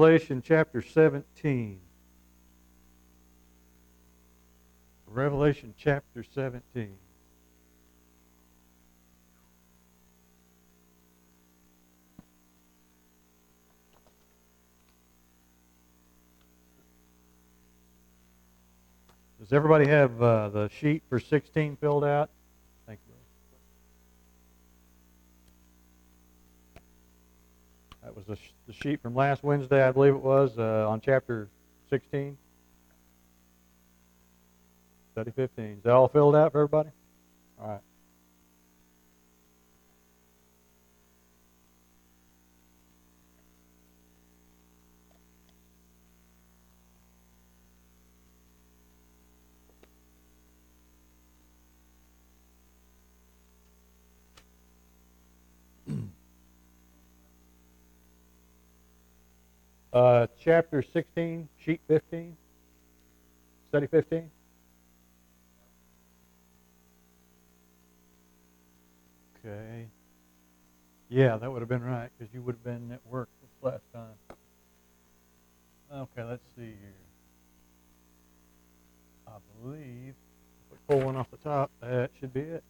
Revelation chapter 17. Revelation chapter 17. Does everybody have the sheet for 16 filled out? Thank you. That was the sheet from last Wednesday, I believe it was, on chapter 16. Study 15. Is that all filled out for everybody? All right. Chapter 16, sheet 15, study 15. Okay. Yeah, that would have been right, because you would have been at work this last time. Okay, let's see here. I believe if we pull one off the top, that should be it.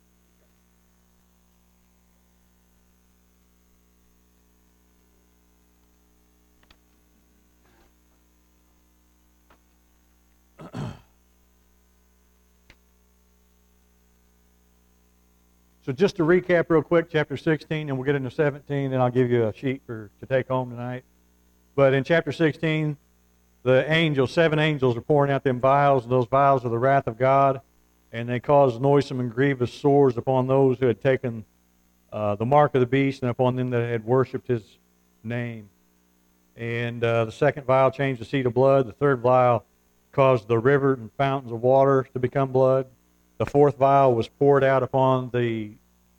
So just to recap real quick, chapter 16, and we'll get into 17, and I'll give you a sheet to take home tonight. But in chapter 16, the seven angels are pouring out them vials, and those vials are the wrath of God, and they cause noisome and grievous sores upon those who had taken the mark of the beast, and upon them that had worshipped his name. And the second vial changed the sea to blood. The third vial caused the river and fountains of water to become blood. The fourth vial was poured out upon the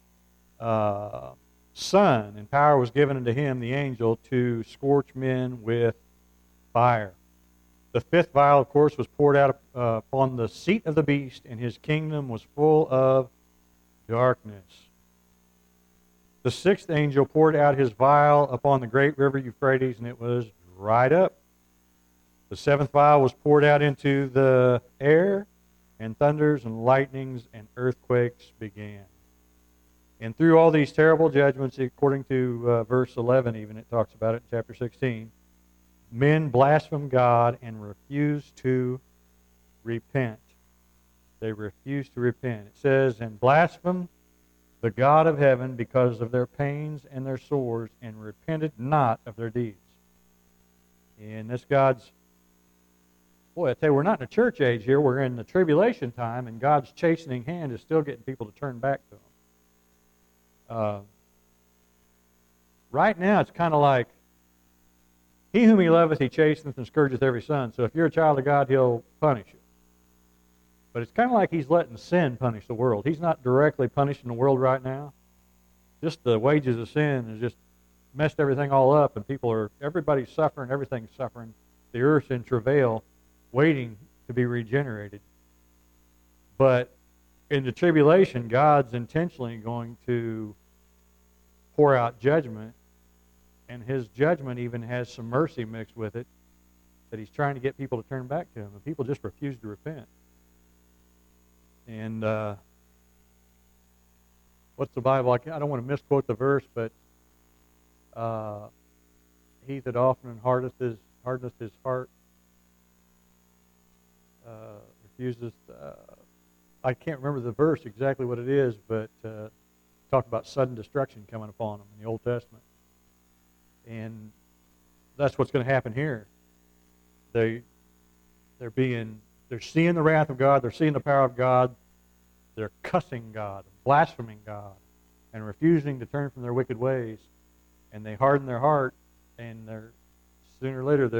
sun, and power was given unto him, the angel, to scorch men with fire. The fifth vial, of course, was poured out upon the seat of the beast, and his kingdom was full of darkness. The sixth angel poured out his vial upon the great river Euphrates, and it was dried up. The seventh vial was poured out into the air, and thunders and lightnings and earthquakes began. And through all these terrible judgments, according to verse 11 even, it talks about it in chapter 16, men blaspheme God and refuse to repent. They refuse to repent. It says, and blaspheme the God of heaven because of their pains and their sores, and repented not of their deeds. And this God's... Boy, I tell you, we're not in a church age here. We're in the tribulation time, and God's chastening hand is still getting people to turn back to Him. Right now, it's kind of like, he whom he loveth, he chasteneth and scourgeth every son. So if you're a child of God, he'll punish you. But it's kind of like he's letting sin punish the world. He's not directly punishing the world right now. Just the wages of sin has just messed everything all up, and everybody's suffering, everything's suffering. The earth's in travail, waiting to be regenerated. But in the tribulation, God's intentionally going to pour out judgment, and his judgment even has some mercy mixed with it, that he's trying to get people to turn back to him, and people just refuse to repent. And what's the Bible? I don't want to misquote the verse, but he that often hardeneth his heart refuses. I can't remember the verse exactly what it is, but talk about sudden destruction coming upon them in the Old Testament, and that's what's going to happen here. They're seeing the wrath of God, they're seeing the power of God, they're cussing God, blaspheming God, and refusing to turn from their wicked ways, and they harden their heart, and sooner or later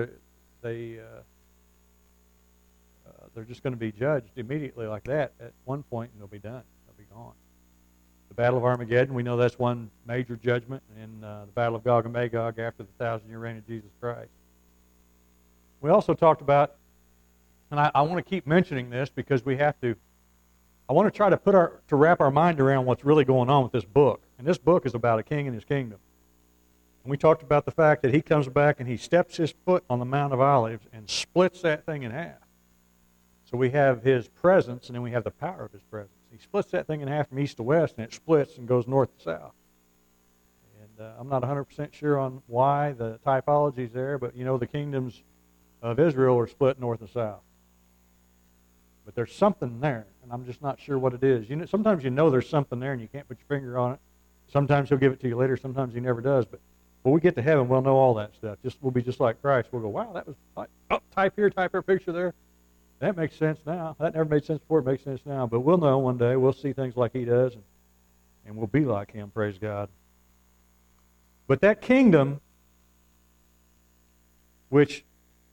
they're just going to be judged immediately like that at one point, and they'll be done. They'll be gone. The Battle of Armageddon, we know that's one major judgment, and the Battle of Gog and Magog after the 1,000-year reign of Jesus Christ. We also talked about, and I want to keep mentioning this because I want to try to wrap our mind around what's really going on with this book. And this book is about a king and his kingdom. And we talked about the fact that he comes back and he steps his foot on the Mount of Olives and splits that thing in half. So we have his presence, and then we have the power of his presence. He splits that thing in half from east to west, and it splits and goes north to south. And I'm not 100% sure on why the typology is there, but you know the kingdoms of Israel are split north and south. But there's something there, and I'm just not sure what it is. You know, sometimes you know there's something there, and you can't put your finger on it. Sometimes he'll give it to you later. Sometimes he never does. But when we get to heaven, we'll know all that stuff. We'll be just like Christ. We'll go, wow, that was type here, picture there. That makes sense now. That never made sense before. It makes sense now. But we'll know one day. We'll see things like he does, and we'll be like him, praise God. But that kingdom, which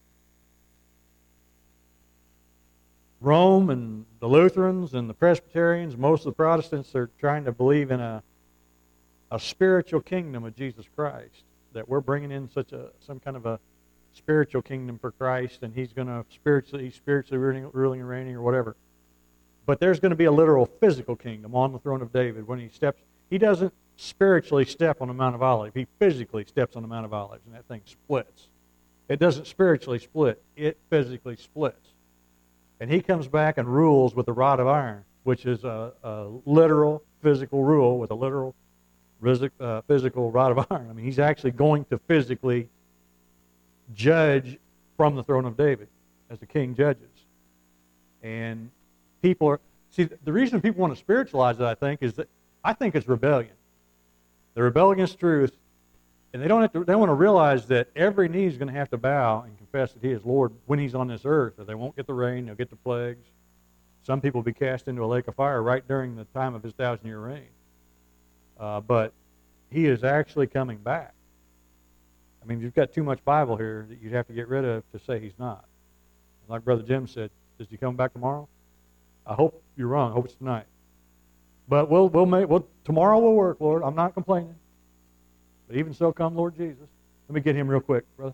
Rome and the Lutherans and the Presbyterians, most of the Protestants are trying to believe in a spiritual kingdom of Jesus Christ, that we're bringing in some kind of a spiritual kingdom for Christ, and he's going to spiritually ruling and reigning or whatever. But there's going to be a literal physical kingdom on the throne of David when he steps. He doesn't spiritually step on the Mount of Olives. He physically steps on the Mount of Olives, and that thing splits. It doesn't spiritually split. It physically splits. And he comes back and rules with a rod of iron, which is a literal physical rule with a literal physical rod of iron. I mean, he's actually going to physically judge from the throne of David as the king judges. And people are, see, the reason people want to spiritualize it, I think, is that I think it's rebellion. They rebel against truth, and they want to realize that every knee is going to have to bow and confess that he is Lord when he's on this earth, or they won't get the rain, they'll get the plagues. Some people will be cast into a lake of fire right during the time of his 1,000-year reign. But he is actually coming back. I mean, you've got too much Bible here that you'd have to get rid of to say he's not. Like Brother Jim said, is he coming back tomorrow? I hope you're wrong. I hope it's tonight. But tomorrow will work, Lord. I'm not complaining. But even so, come, Lord Jesus. Let me get him real quick, brother.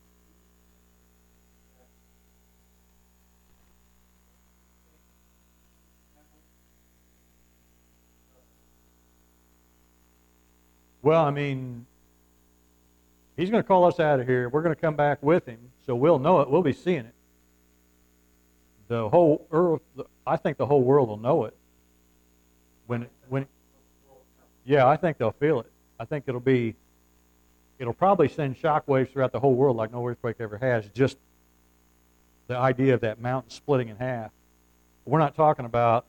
Well, I mean, he's going to call us out of here. We're going to come back with him, so we'll know it. We'll be seeing it. The whole earth, I think the whole world will know it. Yeah, I think they'll feel it. I think it'll probably send shockwaves throughout the whole world like no earthquake ever has. Just the idea of that mountain splitting in half. We're not talking about,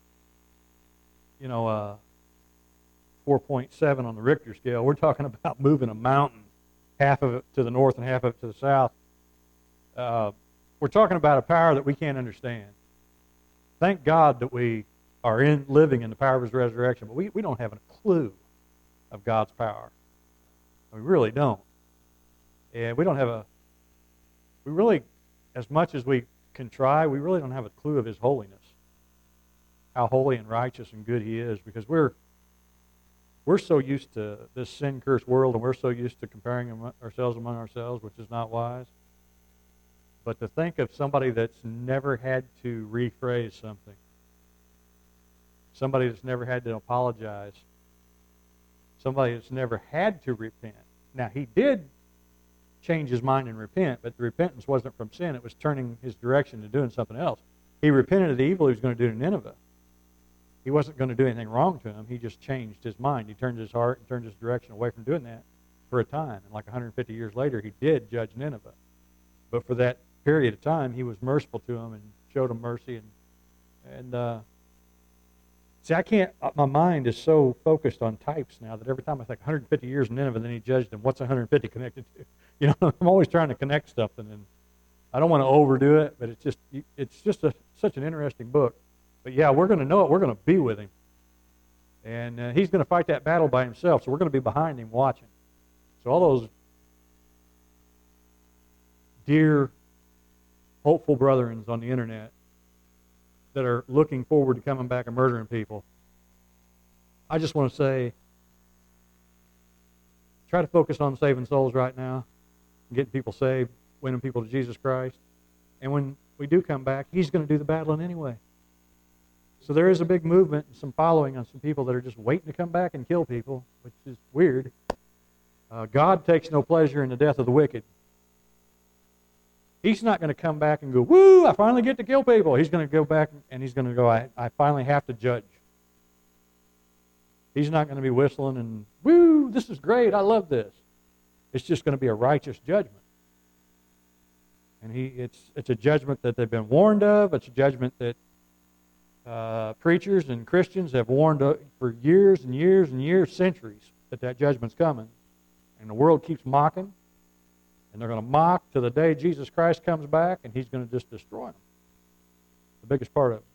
4.7 on the Richter scale. We're talking about moving a mountain, half of it to the north and half of it to the south. We're talking about a power that we can't understand. Thank God that we are living in the power of his resurrection, but we don't have a clue of God's power. We really don't. And we really, as much as we can try, we really don't have a clue of his holiness, how holy and righteous and good he is, because we're so used to this sin-cursed world, and we're so used to comparing ourselves among ourselves, which is not wise. But to think of somebody that's never had to rephrase something, somebody that's never had to apologize, somebody that's never had to repent. Now, he did change his mind and repent, but the repentance wasn't from sin. It was turning his direction to doing something else. He repented of the evil he was going to do to Nineveh. He wasn't going to do anything wrong to him. He just changed his mind. He turned his heart and turned his direction away from doing that for a time. And like 150 years later, he did judge Nineveh. But for that period of time, he was merciful to him and showed him mercy. See, I can't, my mind is so focused on types now that every time I think 150 years in Nineveh, then he judged them. What's 150 connected to? I'm always trying to connect something, and I don't want to overdo it, but it's just such an interesting book. But yeah, we're going to know it. We're going to be with him. And he's going to fight that battle by himself, so we're going to be behind him watching. So all those dear, hopeful brethren on the internet that are looking forward to coming back and murdering people, I just want to say, try to focus on saving souls right now, getting people saved, winning people to Jesus Christ. And when we do come back, he's going to do the battling anyway. So there is a big movement and some following on some people that are just waiting to come back and kill people, which is weird. God takes no pleasure in the death of the wicked. He's not going to come back and go, woo, I finally get to kill people. He's going to go back and he's going to go, I finally have to judge. He's not going to be whistling and, woo, this is great, I love this. It's just going to be a righteous judgment. And it's a judgment that they've been warned of. It's a judgment that preachers and Christians have warned for years and years and years, centuries, that judgment's coming. And the world keeps mocking. And they're going to mock to the day Jesus Christ comes back, and he's going to just destroy them. The biggest part of it.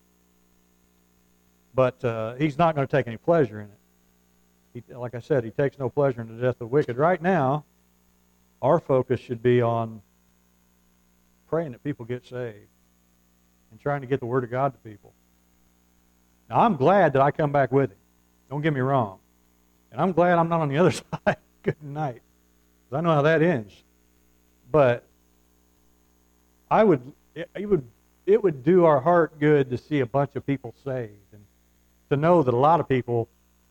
But he's not going to take any pleasure in it. Like I said, he takes no pleasure in the death of the wicked. Right now, our focus should be on praying that people get saved and trying to get the Word of God to people. Now, I'm glad that I come back with him. Don't get me wrong. And I'm glad I'm not on the other side. Good night. Because I know how that ends. But it would do our heart good to see a bunch of people saved, and to know that a lot of people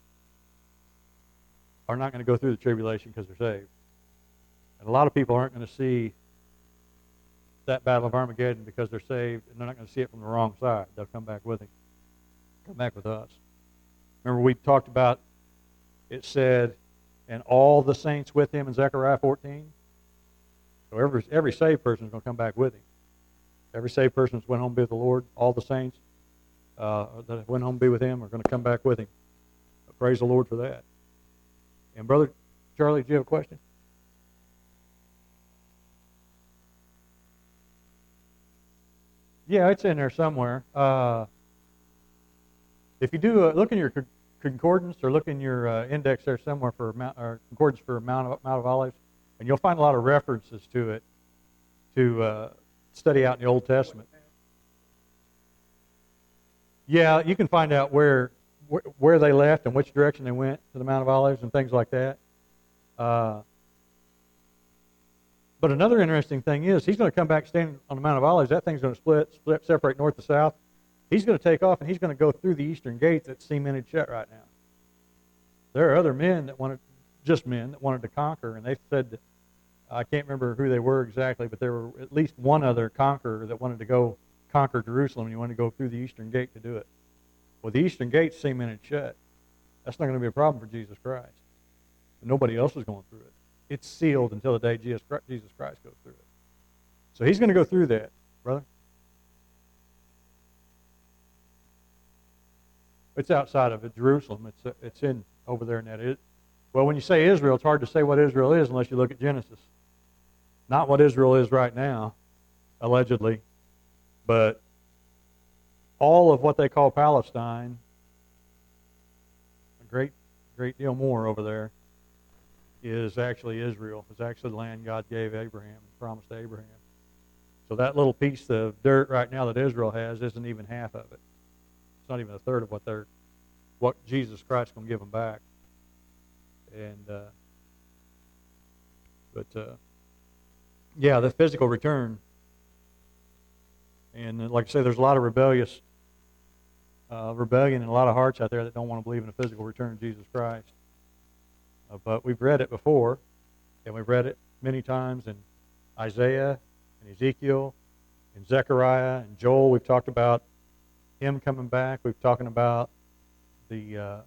are not going to go through the tribulation because they're saved. And a lot of people aren't going to see that battle of Armageddon because they're saved, and they're not going to see it from the wrong side. They'll come back with him. Come back with us. Remember we talked about, it said, and all the saints with him in Zechariah 14? So every saved person is going to come back with him. Every saved person that's went home to be with the Lord, all the saints that went home to be with him are going to come back with him. But praise the Lord for that. And Brother Charlie, do you have a question? Yeah, it's in there somewhere. If you do look in your concordance or look in your index there somewhere for concordance for Mount of Olives, and you'll find a lot of references to it to study out in the Old Testament. Yeah, you can find out where they left and which direction they went to the Mount of Olives and things like that. But another interesting thing is he's going to come back standing on the Mount of Olives. That thing's going to separate north to south. He's going to take off and he's going to go through the eastern gate that's cemented shut right now. There are other men that wanted to conquer, and they said that, I can't remember who they were exactly, but there were at least one other conqueror that wanted to go conquer Jerusalem, and he wanted to go through the eastern gate to do it. Well, the eastern gate's cemented shut. That's not going to be a problem for Jesus Christ. And nobody else is going through it. It's sealed until the day Jesus Christ goes through it. So he's going to go through that, brother. It's outside of it, Jerusalem. It's in over there in that. Well, when you say Israel, it's hard to say what Israel is unless you look at Genesis. Not what Israel is right now, allegedly, but all of what they call Palestine, a great deal more over there, is actually Israel. It's actually the land God gave Abraham and promised to Abraham. So that little piece of dirt right now that Israel has isn't even half of it. It's not even a third of what Jesus Christ is going to give them back. And the physical return. And like I say, there's a lot of rebellion in a lot of hearts out there that don't want to believe in a physical return of Jesus Christ. But we've read it before, and we've read it many times in Isaiah and Ezekiel, in Zechariah and Joel. We've talked about him coming back. We've talked about the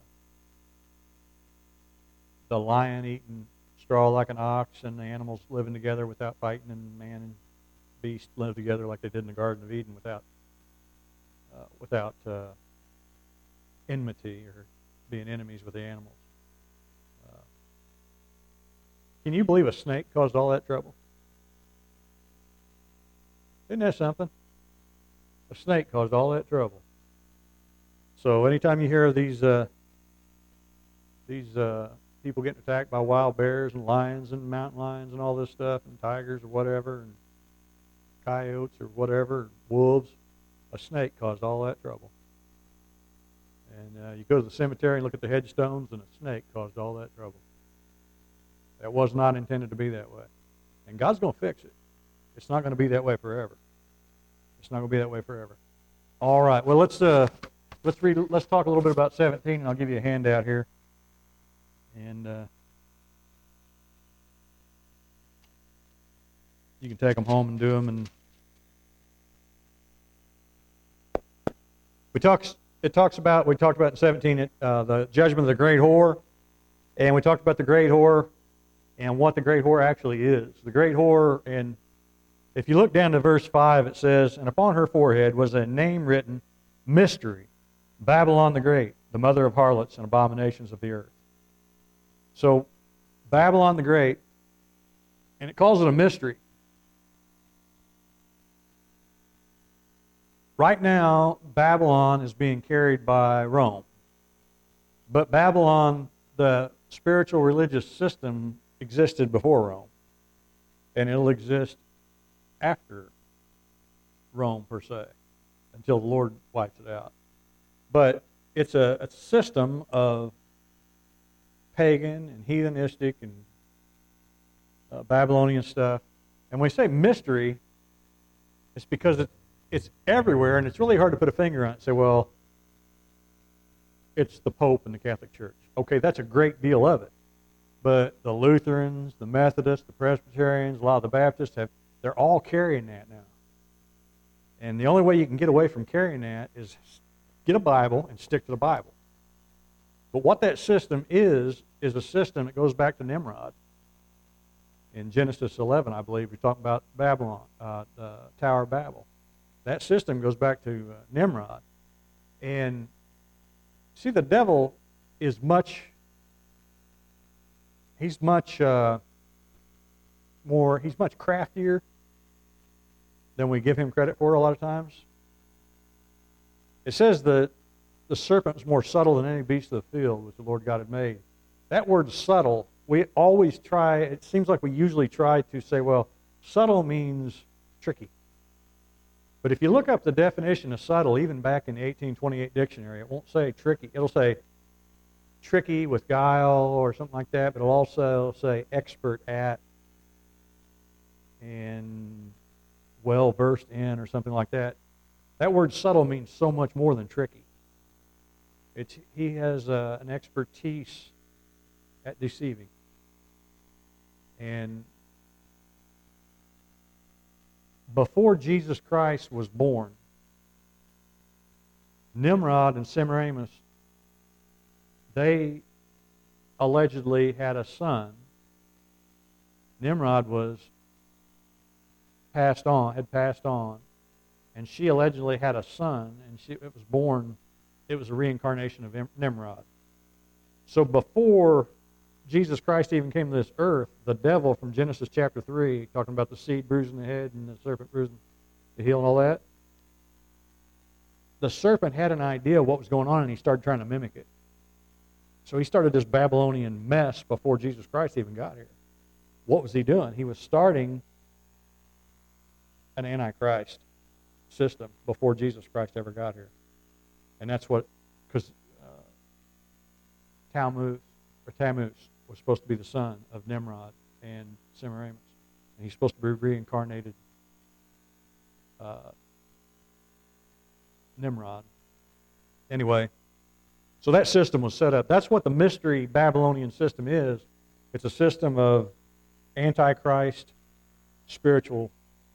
lion eating straw like an ox, and the animals living together without fighting, and man and beast live together like they did in the Garden of Eden without enmity or being enemies with the animals. Can you believe a snake caused all that trouble? Isn't that something? A snake caused all that trouble. So anytime you hear of these people getting attacked by wild bears and lions and mountain lions and all this stuff, and tigers or whatever, and coyotes or whatever, wolves, a snake caused all that trouble. And you go to the cemetery and look at the headstones, and a snake caused all that trouble. That was not intended to be that way. And God's going to fix it. It's not going to be that way forever. It's not going to be that way forever. All right. Well, let's talk a little bit about 17, and I'll give you a handout here. And You can take them home and do them. And we talked about in 17 the judgment of the great whore, and we talked about the great whore and what the great whore actually is. The great whore, and if you look down to verse 5, it says, "And upon her forehead was a name written, Mystery, Babylon the Great, the mother of harlots and abominations of the earth." So, Babylon the Great, and it calls it a mystery. Right now, Babylon is being carried by Rome. But Babylon, the spiritual religious system, existed before Rome. And it'll exist after Rome, per se, until the Lord wipes it out. But it's a system of pagan and heathenistic and Babylonian stuff. And when we say mystery, it's because it's everywhere, and it's really hard to put a finger on it and say, well, it's the Pope and the Catholic Church. Okay, that's a great deal of it. But the Lutherans, the Methodists, the Presbyterians, a lot of the Baptists, they're all carrying that now. And the only way you can get away from carrying that is get a Bible and stick to the Bible. But what that system is a system that goes back to Nimrod. In Genesis 11, I believe, we talk about Babylon, the Tower of Babel. That system goes back to Nimrod. And see, the devil is much craftier than we give him credit for a lot of times. It says that the serpent was more subtle than any beast of the field which the Lord God had made. That word subtle, we always try, it seems like we usually try to say, well, subtle means tricky. But if you look up the definition of subtle, even back in the 1828 dictionary, it won't say tricky. It'll say tricky with guile or something like that, but it'll also say expert at and well versed in or something like that. That word subtle means so much more than tricky. He has an expertise at deceiving. And before Jesus Christ was born, Nimrod and Semiramis, they allegedly had a son. Nimrod had passed on, and she allegedly had a son, and it was born. It was a reincarnation of Nimrod. So before Jesus Christ even came to this earth, the devil from Genesis chapter 3, talking about the seed bruising the head and the serpent bruising the heel and all that, the serpent had an idea of what was going on, and he started trying to mimic it. So he started this Babylonian mess before Jesus Christ even got here. What was he doing? He was starting an Antichrist system before Jesus Christ ever got here. And that's what, because Tammuz was supposed to be the son of Nimrod and Semiramis. And he's supposed to be reincarnated Nimrod. Anyway, so that system was set up. That's what the mystery Babylonian system is. It's a system of Antichrist spiritual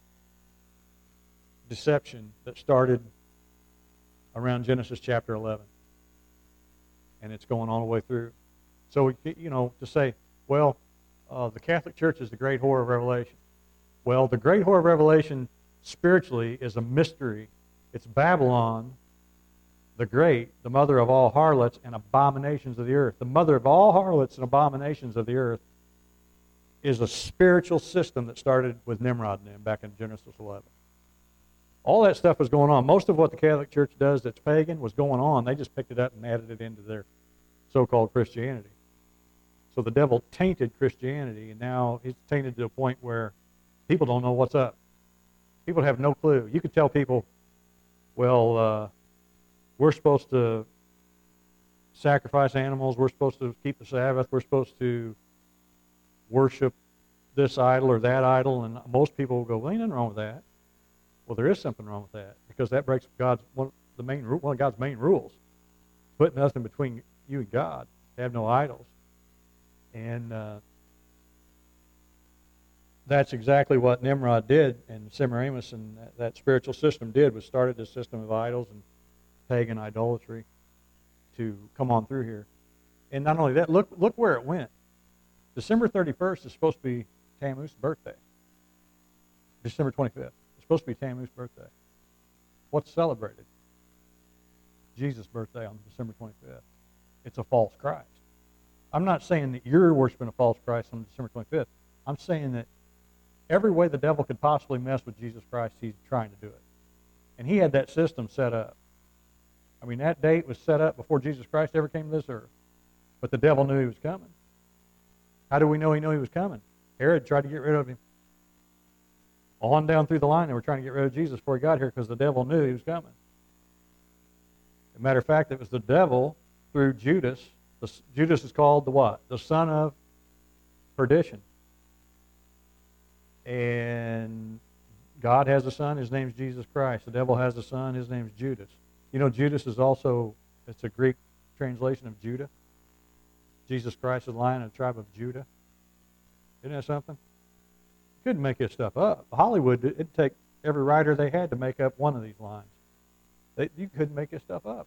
deception that started around Genesis chapter 11. And it's going all the way through. So, to say, well, the Catholic Church is the great whore of Revelation. Well, the great whore of Revelation spiritually is a mystery. It's Babylon, the great, the mother of all harlots and abominations of the earth. The mother of all harlots and abominations of the earth is a spiritual system that started with Nimrod and them back in Genesis 11. All that stuff was going on. Most of what the Catholic Church does that's pagan was going on. They just picked it up and added it into their so-called Christianity. So the devil tainted Christianity, and now it's tainted to the point where people don't know what's up. People have no clue. You could tell people, well, we're supposed to sacrifice animals, we're supposed to keep the Sabbath, we're supposed to worship this idol or that idol, and most people will go, well, ain't nothing wrong with that. Well, there is something wrong with that, because that breaks one of God's main rules. Put nothing between you and God. Have no idols. And that's exactly what Nimrod did, and Semiramis and that spiritual system did, was started this system of idols and pagan idolatry to come on through here. And not only that, look where it went. December 31st is supposed to be Tammuz's birthday. December 25th. It's supposed to be Tammuz's birthday. What's celebrated? Jesus' birthday on December 25th. It's a false Christ. I'm not saying that you're worshiping a false Christ on December 25th. I'm saying that every way the devil could possibly mess with Jesus Christ, he's trying to do it. And he had that system set up. I mean, that date was set up before Jesus Christ ever came to this earth. But the devil knew he was coming. How do we know he knew he was coming? Herod tried to get rid of him. On down through the line, they were trying to get rid of Jesus before he got here because the devil knew he was coming. As a matter of fact, it was the devil through Judas. Judas is called the what? The son of perdition. And God has a son, his name's Jesus Christ. The devil has a son, his name's Judas. You know, Judas is also, it's a Greek translation of Judah. Jesus Christ is the Lion of the tribe of Judah. Isn't that something? You couldn't make this stuff up. Hollywood, it'd take every writer they had to make up one of these lines. You couldn't make this stuff up.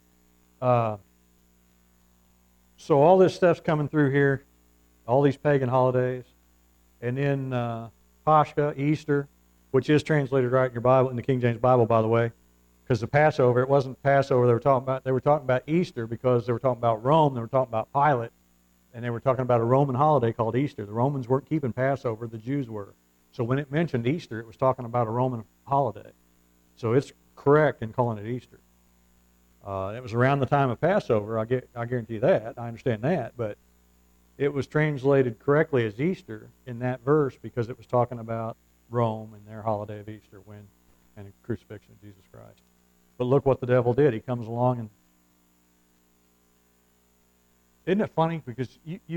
So all this stuff's coming through here, all these pagan holidays, and then Pascha, Easter, which is translated right in your Bible, in the King James Bible, by the way, because the Passover, it wasn't Passover they were talking about. They were talking about Easter because they were talking about Rome. They were talking about Pilate, and they were talking about a Roman holiday called Easter. The Romans weren't keeping Passover; the Jews were. So when it mentioned Easter, it was talking about a Roman holiday. So it's correct in calling it Easter. It was around the time of Passover. I guarantee that. I understand that, but it was translated correctly as Easter in that verse because it was talking about Rome and their holiday of Easter and the crucifixion of Jesus Christ. But look what the devil did. He comes along and isn't it funny because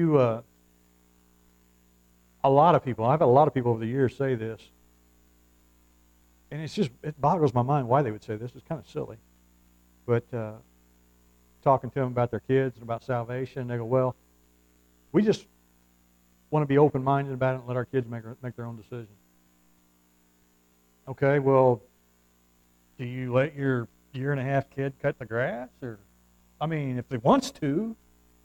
a lot of people, I've had a lot of people over the years say this, and it boggles my mind why they would say this. It's kind of silly. But talking to them about their kids and about salvation, they go, well, we just want to be open-minded about it and let our kids make their own decision. Okay, well, do you let your year-and-a-half kid cut the grass? Or, I mean, if he wants to,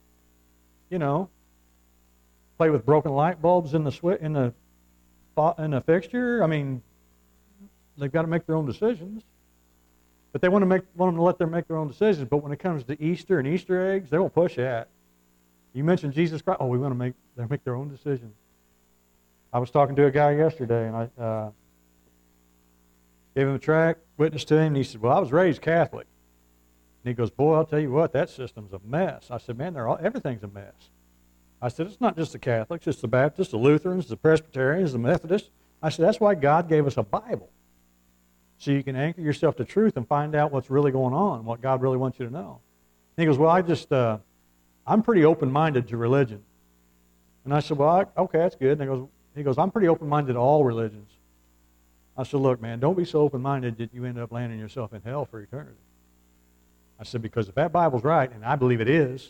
play with broken light bulbs in the fixture. I mean, they've got to make their own decisions. But they want them to let them make their own decisions. But when it comes to Easter and Easter eggs, they won't push that. You mentioned Jesus Christ. Oh, we want to make their own decisions. I was talking to a guy yesterday, and I gave him a tract, witnessed to him, and he said, well, I was raised Catholic. And he goes, boy, I'll tell you what, that system's a mess. I said, man, everything's a mess. I said, it's not just the Catholics, it's the Baptists, the Lutherans, the Presbyterians, the Methodists. I said, that's why God gave us a Bible. So you can anchor yourself to truth and find out what's really going on, what God really wants you to know. And he goes, well, I'm pretty open-minded to religion. And I said, well, okay, that's good. And he goes, I'm pretty open-minded to all religions. I said, look, man, don't be so open-minded that you end up landing yourself in hell for eternity. I said, because if that Bible's right, and I believe it is,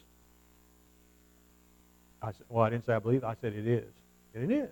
I said, well, I didn't say I believe, I said it is. And it is.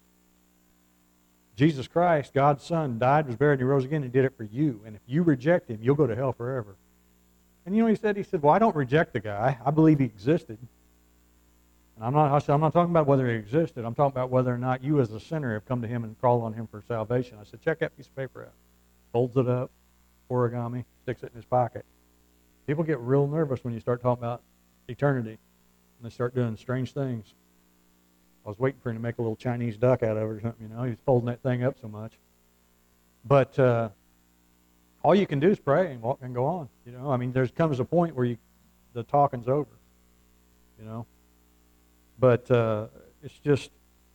Jesus Christ, God's Son, died, was buried, and he rose again, and did it for you. And if you reject him, you'll go to hell forever. And you know what he said? He said, well, I don't reject the guy. I believe he existed. And I'm not talking about whether he existed. I'm talking about whether or not you as a sinner have come to him and called on him for salvation. I said, check that piece of paper out. Folds it up, origami, sticks it in his pocket. People get real nervous when you start talking about eternity. And they start doing strange things. I was waiting for him to make a little Chinese duck out of it or something, He was folding that thing up so much. But all you can do is pray and walk and go on. I mean, there comes a point where the talking's over. But it's just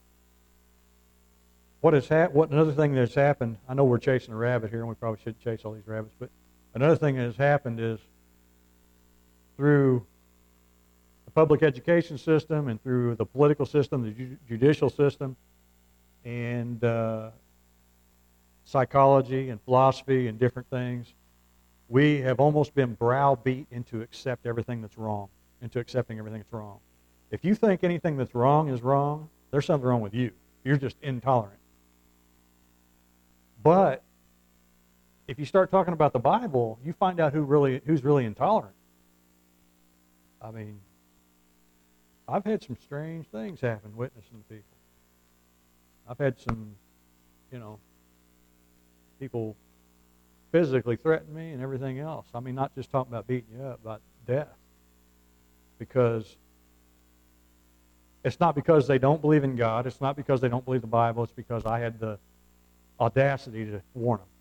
what another thing that's happened. I know we're chasing a rabbit here, and we probably shouldn't chase all these rabbits. But another thing that has happened is through the public education system and through the political system, the judicial system, and psychology and philosophy and different things, we have almost been browbeat into accepting everything that's wrong. If you think anything that's wrong is wrong, there's something wrong with you. You're just intolerant. But if you start talking about the Bible, you find out who's really intolerant. I mean, I've had some strange things happen witnessing to people. I've had some, people physically threaten me and everything else. I mean, not just talking about beating you up, but death. Because it's not because they don't believe in God. It's not because they don't believe the Bible. It's because I had the audacity to warn them.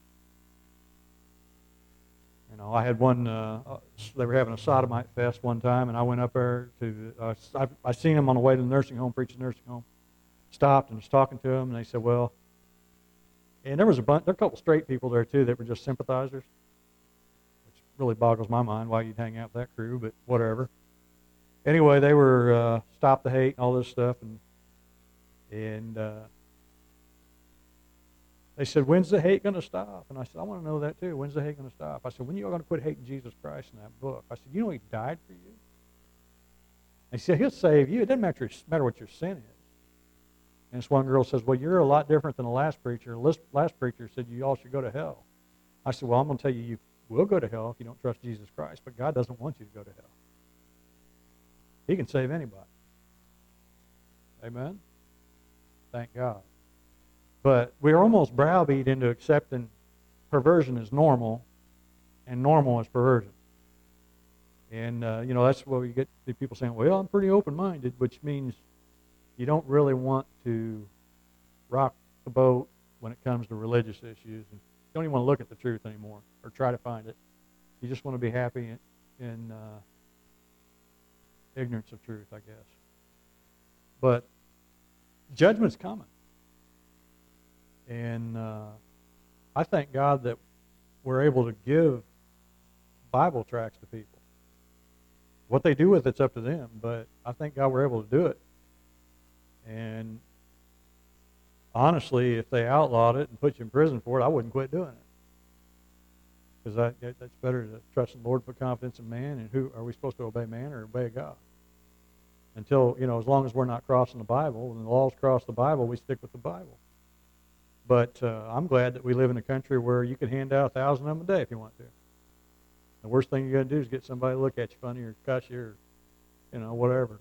I had one, they were having a sodomite fest one time, and I went up there to, I seen them on the way to the nursing home, preaching nursing home. Stopped and was talking to them, and they said, well, and there were a couple straight people there too that were just sympathizers, which really boggles my mind why you'd hang out with that crew, but whatever. Anyway, they were stop the hate and all this stuff, and they said, when's the hate going to stop? And I said, I want to know that too. When's the hate going to stop? I said, when are you going to quit hating Jesus Christ in that book? I said, you know he died for you? They said, he'll save you. It doesn't matter what your sin is. And this one girl says, well, you're a lot different than the last preacher. The last preacher said you all should go to hell. I said, well, I'm going to tell you, you will go to hell if you don't trust Jesus Christ, but God doesn't want you to go to hell. He can save anybody. Amen? Thank God. But we're almost browbeat into accepting perversion as normal, and normal as perversion. And, that's where you get the people saying, well, I'm pretty open-minded, which means you don't really want to rock the boat when it comes to religious issues. And you don't even want to look at the truth anymore or try to find it. You just want to be happy in ignorance of truth, I guess. But judgment's coming. And I thank God that we're able to give Bible tracts to people. What they do with it's up to them, but I thank God we're able to do it. And honestly, if they outlawed it and put you in prison for it, I wouldn't quit doing it. Because that's better to trust in the Lord, put confidence in man, and who are we supposed to obey, man or obey God? Until, as long as we're not crossing the Bible, when the laws cross the Bible, we stick with the Bible. But I'm glad that we live in a country where you can hand out 1,000 of them a day if you want to. The worst thing you're going to do is get somebody to look at you funny or cuss you or, whatever.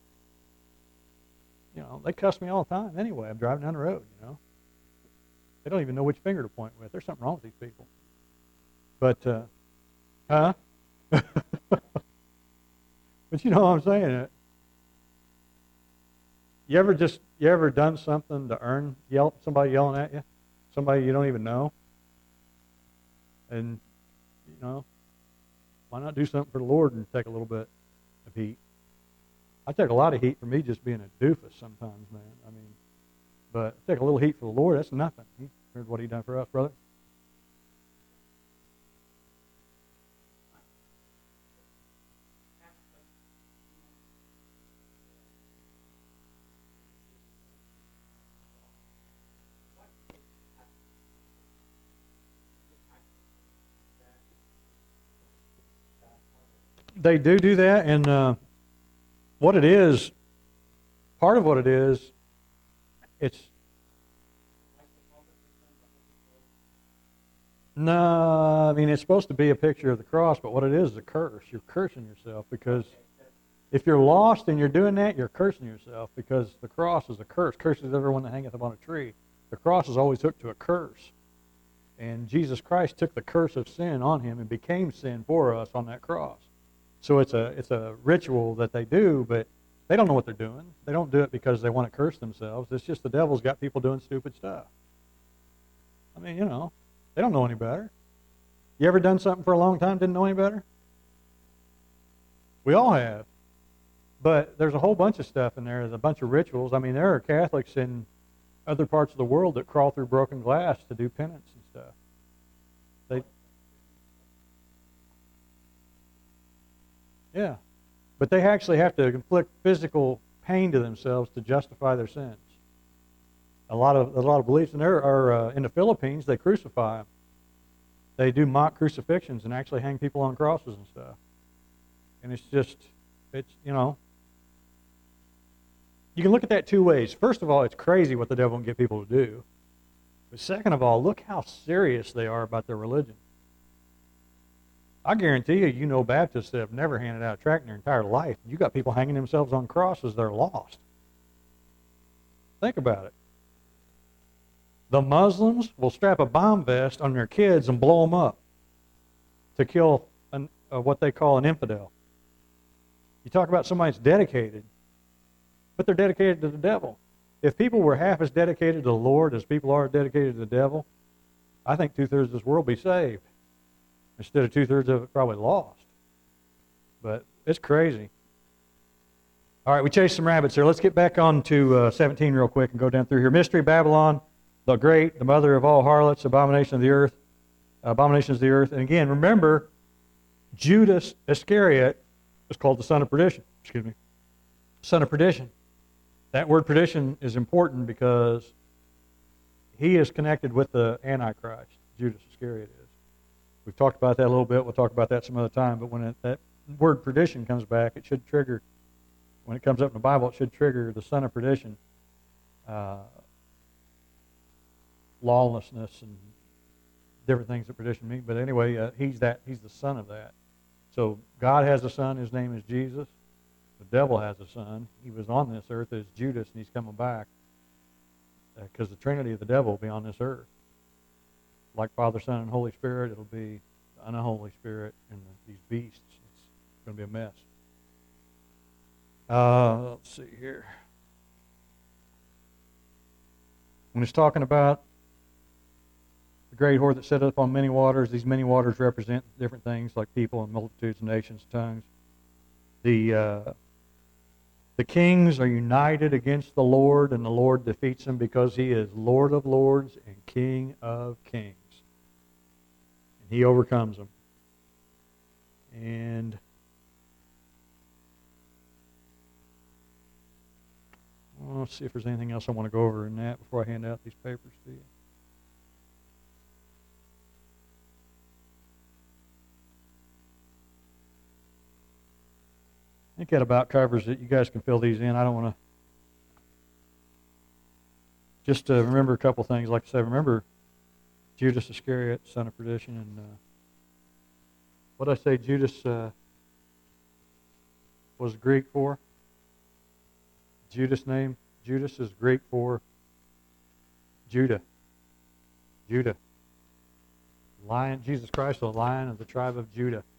They cuss me all the time anyway. I'm driving down the road, They don't even know which finger to point with. There's something wrong with these people. But, But you know what I'm saying? You ever done something to earn somebody yelling at you? Somebody you don't even know? And, why not do something for the Lord and take a little bit of heat? I take a lot of heat for me just being a doofus sometimes, man. But I take a little heat for the Lord, that's nothing. He heard what he done for us, brother. They do that, and what it is, part of what it is, it's no, it's supposed to be a picture of the cross, but what it is a curse. You're cursing yourself because if you're lost and you're doing that, you're cursing yourself because the cross is a curse. Curses everyone that hangeth upon a tree. The cross is always hooked to a curse. And Jesus Christ took the curse of sin on him and became sin for us on that cross. So it's a ritual that they do, but they don't know what they're doing. They don't do it because they want to curse themselves. It's just the devil's got people doing stupid stuff. They don't know any better. You ever done something for a long time, didn't know any better? We all have. But there's a whole bunch of stuff in there. There's a bunch of rituals. There are Catholics in other parts of the world that crawl through broken glass to do penance and stuff. Yeah, but they actually have to inflict physical pain to themselves to justify their sins. A lot of beliefs, and there are in the Philippines they crucify them. They do mock crucifixions and actually hang people on crosses and stuff. And it's You can look at that two ways. First of all, it's crazy what the devil can get people to do. But second of all, look how serious they are about their religion. I guarantee you, Baptists that have never handed out a tract in their entire life. You got people hanging themselves on crosses. They're lost. Think about it. The Muslims will strap a bomb vest on their kids and blow them up to kill what they call an infidel. You talk about somebody that's dedicated, but they're dedicated to the devil. If people were half as dedicated to the Lord as people are dedicated to the devil, I think 2/3 of this world would be saved. Instead of 2/3 of it probably lost. But it's crazy. All right, we chased some rabbits here. Let's get back on to 17 real quick and go down through here. Mystery Babylon, the great, the mother of all harlots, abomination of the earth, abominations of the earth. And again, remember, Judas Iscariot is called the son of perdition. Son of perdition. That word perdition is important because he is connected with the Antichrist. Judas Iscariot is. We've talked about that a little bit. We'll talk about that some other time. But when that word perdition comes back, it should trigger, when it comes up in the Bible, it should trigger the son of perdition, lawlessness and different things that perdition mean. But anyway, he's the son of that. So God has a son. His name is Jesus. The devil has a son. He was on this earth as Judas, and he's coming back because the Trinity of the devil will be on this earth. Like Father, Son, and Holy Spirit, it'll be the unholy spirit and these beasts. It's going to be a mess. Let's see here. When it's talking about the great horde that set up on many waters, these many waters represent different things like people and multitudes, nations, tongues. The kings are united against the Lord, and the Lord defeats them because he is Lord of lords and King of kings. And he overcomes them. And let's see if there's anything else I want to go over in that before I hand out these papers to you. I think that about covers it. You guys can fill these in. I don't want to. Just remember a couple things. Like I said, remember Judas Iscariot, son of perdition, and what did I say Judas was Greek for? Judas name? Judas is Greek for Judah. Judah. Lion, Jesus Christ, the Lion of the tribe of Judah.